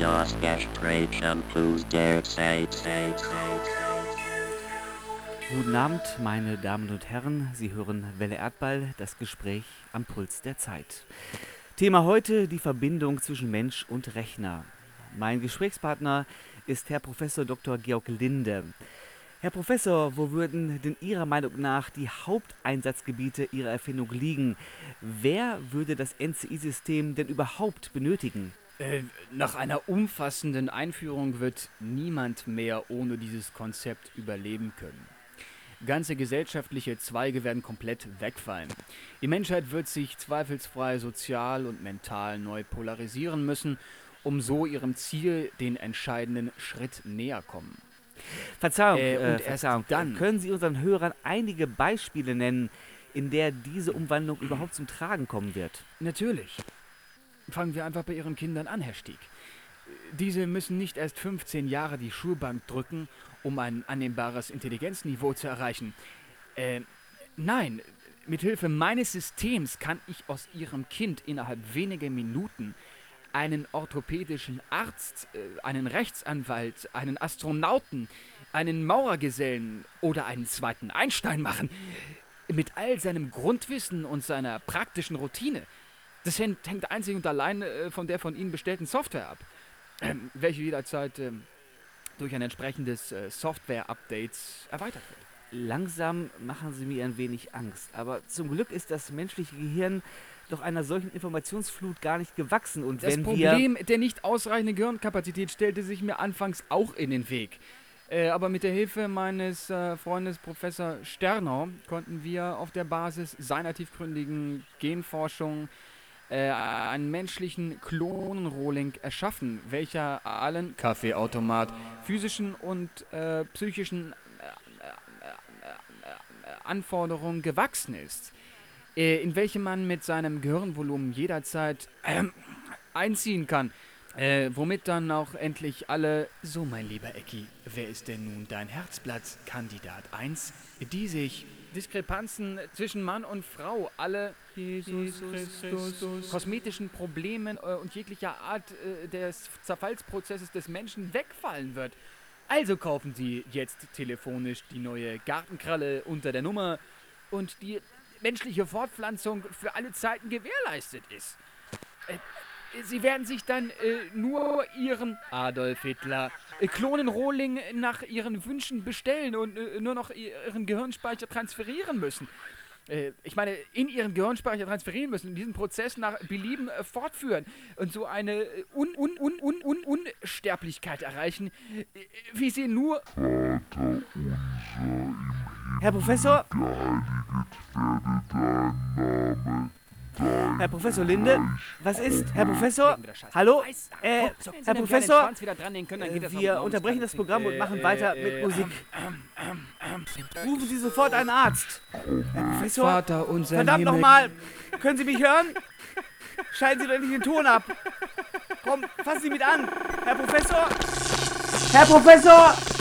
das Gespräch plus der Zeit. Guten Abend, meine Damen und Herren. Sie hören Welle Erdball, das Gespräch am Puls der Zeit. Thema heute: die Verbindung zwischen Mensch und Rechner. Mein Gesprächspartner ist Herr Professor Dr. Georg Linde. Herr Professor, wo würden denn Ihrer Meinung nach die Haupteinsatzgebiete Ihrer Erfindung liegen? Wer würde das NCI-System denn überhaupt benötigen? Nach einer umfassenden Einführung wird niemand mehr ohne dieses Konzept überleben können. Ganze gesellschaftliche Zweige werden komplett wegfallen. Die Menschheit wird sich zweifelsfrei sozial und mental neu polarisieren müssen, um so ihrem Ziel den entscheidenden Schritt näher kommen. Verzeihung, dann können Sie unseren Hörern einige Beispiele nennen, in der diese Umwandlung überhaupt zum Tragen kommen wird? Natürlich. Fangen wir einfach bei Ihren Kindern an, Herr Stieg. Diese müssen nicht erst 15 Jahre die Schulbank drücken, um ein annehmbares Intelligenzniveau zu erreichen. Nein, mithilfe meines Systems kann ich aus Ihrem Kind innerhalb weniger Minuten einen orthopädischen Arzt, einen Rechtsanwalt, einen Astronauten, einen Maurergesellen oder einen zweiten Einstein machen. Mit all seinem Grundwissen und seiner praktischen Routine. Das hängt einzig und allein von der von Ihnen bestellten Software ab, welche jederzeit durch ein entsprechendes Software-Update erweitert wird. Langsam machen Sie mir ein wenig Angst, aber zum Glück ist das menschliche Gehirn doch einer solchen Informationsflut gar nicht gewachsen. Und das Problem der nicht ausreichenden Gehirnkapazität stellte sich mir anfangs auch in den Weg. Aber mit der Hilfe meines Freundes Professor Sterner konnten wir auf der Basis seiner tiefgründigen Genforschung einen menschlichen Klonenrohling erschaffen, welcher allen Kaffeeautomat, physischen und psychischen Anforderungen gewachsen ist, in welche man mit seinem Gehirnvolumen jederzeit einziehen kann, womit dann auch endlich alle... So, mein lieber Ecki, wer ist denn nun dein Herzblatt, Kandidat 1, die sich Diskrepanzen zwischen Mann und Frau, alle Jesus Christus, kosmetischen Problemen und jeglicher Art des Zerfallsprozesses des Menschen wegfallen wird. Also kaufen Sie jetzt telefonisch die neue Gartenkralle unter der Nummer und die menschliche Fortpflanzung für alle Zeiten gewährleistet ist. Sie werden sich dann nur Ihren Adolf Hitler Klonenrohling nach Ihren Wünschen bestellen und nur noch Ihren Gehirnspeicher transferieren müssen. Ich meine, in Ihren Gehirnspeicher transferieren müssen und diesen Prozess nach Belieben fortführen und so eine Unsterblichkeit erreichen, wie sie nur... Herr Professor? Herr Professor Linde? Was ist? Herr Professor? Hallo? Herr Professor? Wir unterbrechen das Programm und machen weiter mit Musik. Rufen Sie sofort einen Arzt. Herr Professor? Vater unser Verdammt nochmal! Können Sie mich hören? Schalten Sie doch endlich den Ton ab. Komm, fassen Sie mit an. Herr Professor? Herr Professor!